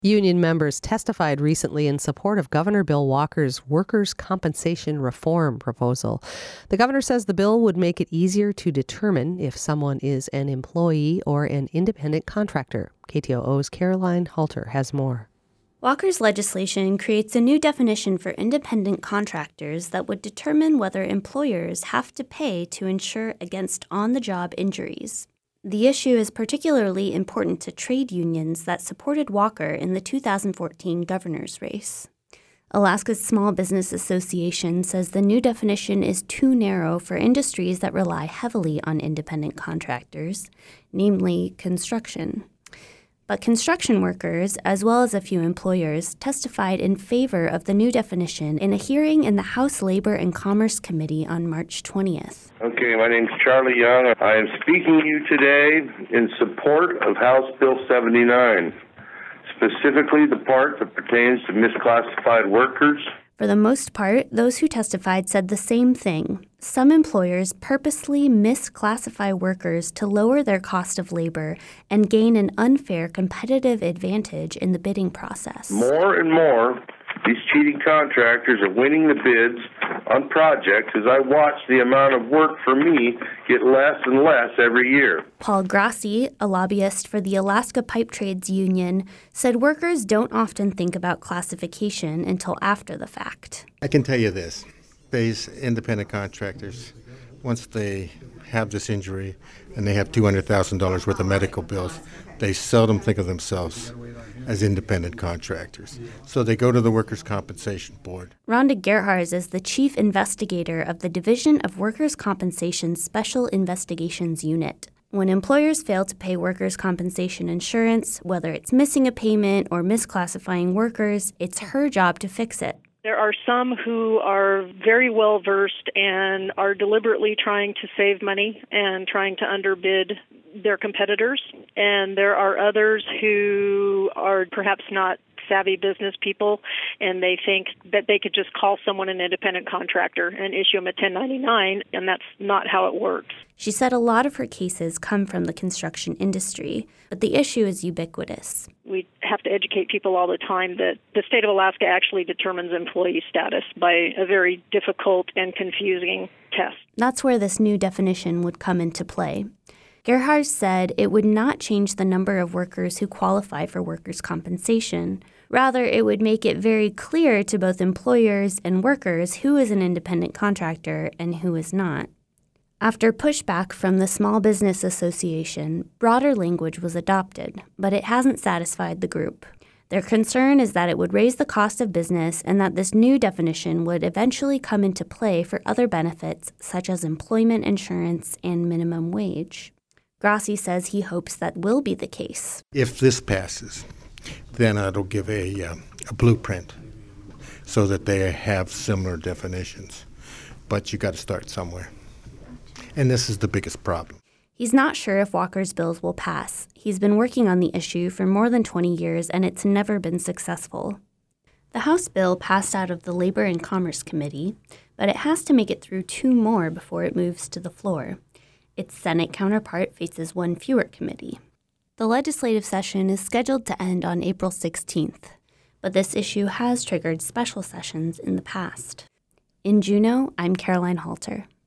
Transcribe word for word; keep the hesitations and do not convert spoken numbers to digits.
Union members testified recently in support of Governor Bill Walker's workers' compensation reform proposal. The governor says the bill would make it easier to determine if someone is an employee or an independent contractor. K T O O's Caroline Halter has more. Walker's legislation creates a new definition for independent contractors that would determine whether employers have to pay to insure against on-the-job injuries. The issue is particularly important to trade unions that supported Walker in the two thousand fourteen governor's race. Alaska's Small Business Association says the new definition is too narrow for industries that rely heavily on independent contractors, namely construction. But construction workers, as well as a few employers, testified in favor of the new definition in a hearing in the House Labor and Commerce Committee on March twentieth. Okay, my name's Charlie Young. I am speaking to you today in support of House Bill seventy-nine, specifically the part that pertains to misclassified workers. For the most part, those who testified said the same thing. Some employers purposely misclassify workers to lower their cost of labor and gain an unfair competitive advantage in the bidding process. More and more, these cheating contractors are winning the bids on projects as I watch the amount of work for me get less and less every year. Paul Grassi, a lobbyist for the Alaska Pipe Trades Union, said workers don't often think about classification until after the fact. I can tell you this. These independent contractors, once they have this injury and they have two hundred thousand dollars worth of medical bills, they seldom think of themselves as independent contractors. So they go to the Workers' Compensation Board. Rhonda Gerhards is the chief investigator of the Division of Workers' Compensation Special Investigations Unit. When employers fail to pay workers' compensation insurance, whether it's missing a payment or misclassifying workers, it's her job to fix it. There are some who are very well versed and are deliberately trying to save money and trying to underbid their competitors. And there are others who are perhaps not savvy business people, and they think that they could just call someone an independent contractor and issue them a ten ninety-nine, and that's not how it works. She said a lot of her cases come from the construction industry, but the issue is ubiquitous. We have to educate people all the time that the state of Alaska actually determines employee status by a very difficult and confusing test. That's where this new definition would come into play. Gerhardt said it would not change the number of workers who qualify for workers' compensation. Rather, it would make it very clear to both employers and workers who is an independent contractor and who is not. After pushback from the Small Business Association, broader language was adopted, but it hasn't satisfied the group. Their concern is that it would raise the cost of business and that this new definition would eventually come into play for other benefits such as employment insurance and minimum wage. Grassi says he hopes that will be the case. If this passes, then it'll give a, uh, a blueprint so that they have similar definitions. But you got to start somewhere. And this is the biggest problem. He's not sure if Walker's bills will pass. He's been working on the issue for more than twenty years, and it's never been successful. The House bill passed out of the Labor and Commerce Committee, but it has to make it through two more before it moves to the floor. Its Senate counterpart faces one fewer committee. The legislative session is scheduled to end on April sixteenth, but this issue has triggered special sessions in the past. In Juneau, I'm Caroline Halter.